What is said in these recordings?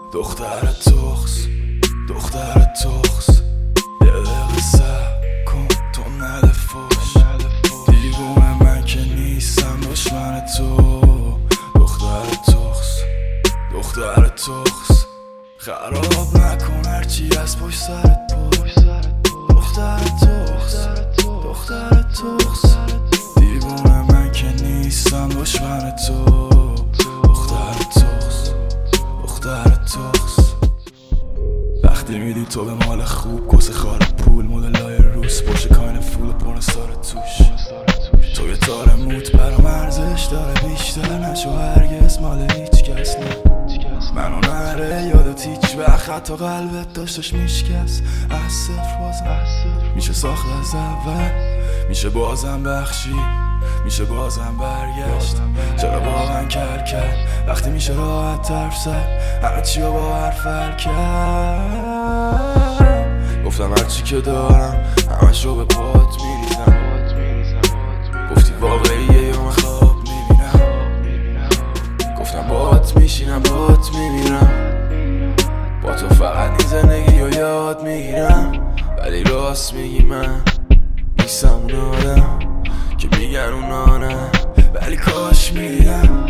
دختر تخس یه دقیقه صبر کن تو نده فوش دیوونه من که نیستم دشمن تو. دختر تخس خراب نکن هرچی از پشت سرت پول. دختر تخس دیوونه من که نیستم دشمن تو. دختر تخس وقتی میدی تو به مال خوب کس خال پول مدلای روس باشه کاین فول و پرنسار توش. تو یه تار موت برام ارزش داره بیشتر نشو هرگز مال هیچ کس. نه منو نره یادت هیچ وقت حتی قلبت داشتش میشکست. از صفر بازم میشه ساخت از اول، میشه بازم بخشی، میشه بازم برگشت. چرا واقعا کرد وقتی میشه راحت طرف زد همه چی رو با حرف حل کرد. گفتم هرچی که دارم همش رو به پات میریزم. گفتی واقعیه یا من خواب میبینم. گفتم باهات میشینم باهات میمیرم. با تو فقط این زندگی رو یاد میگیرم. ولی راست میگی من نیستم اون آدم که میگن اونا نه، ولی کاش میدیدم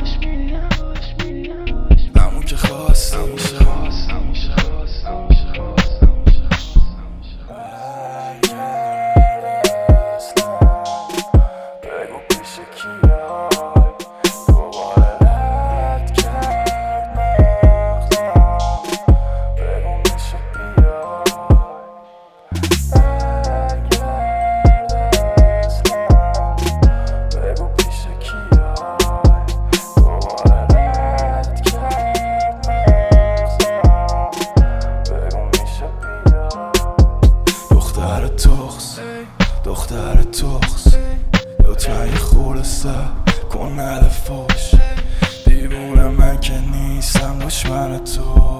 همون که خواستم میشه. بگو پیش کیای دوباره رد کرد مغزم. بگو میشه بیای دختر تخس لطفا یه خورده صبر کن نده فوش دیوونه من که نیستم دشمن تو.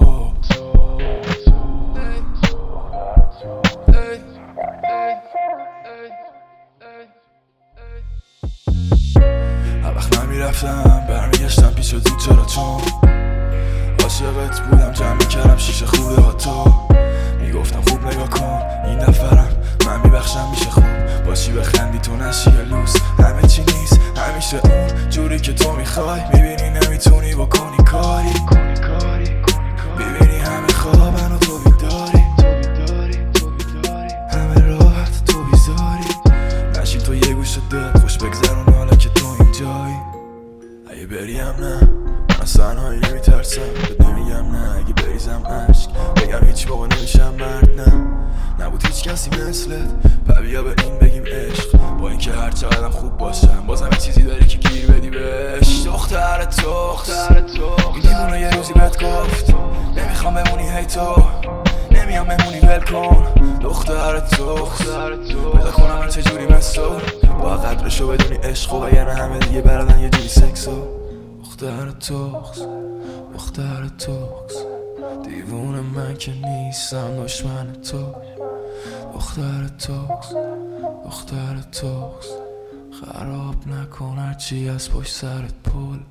هر وقت من میرفتم برمیگشتم پیش تو چرا چون عاشقت بودم جمع میکردم شیشه خوده ها تو. میگفتم خوب نگاه کن این نفرم من میبخشم میشه خوب باشی بخندی تو نشی یه لوس. همه چی نیست همیشه اون جوری که تو میخوای. میبینی نمیتونی بکنی کاری میبینی همه خوابن و تو بیداری همه راحت تو بیزاری. نشین تو یه گوشه دل خوش بگذرون حالا که تو اینجایی. اگه بریم نه من از تنهایی نمیترسم بهت نمیگم نه. اگه بریزم عشق بگم هیچ موقع نمیشم مرد نه. نبود هیچ کسی مثلت و بیا به این بگیم عشق. با اینکه هر چقدرم خوب باشم بازم یه چیزی داری که گیر بدی بهش. دختر تخس این دیوونه یه روزی بهت گفت نمیخوام بمونی هی تو نمیام بمونی ول کن. دختر تخس پیدا کنم من چجوری مثل با قدرشو بدونی عشق و یعنی همه دیگه بردن یه جوری سکسو. دختر تخس دیوونه من که نیستم دشمن تو. دختر تخس خراب نکن هرچی از پشت سرت پول.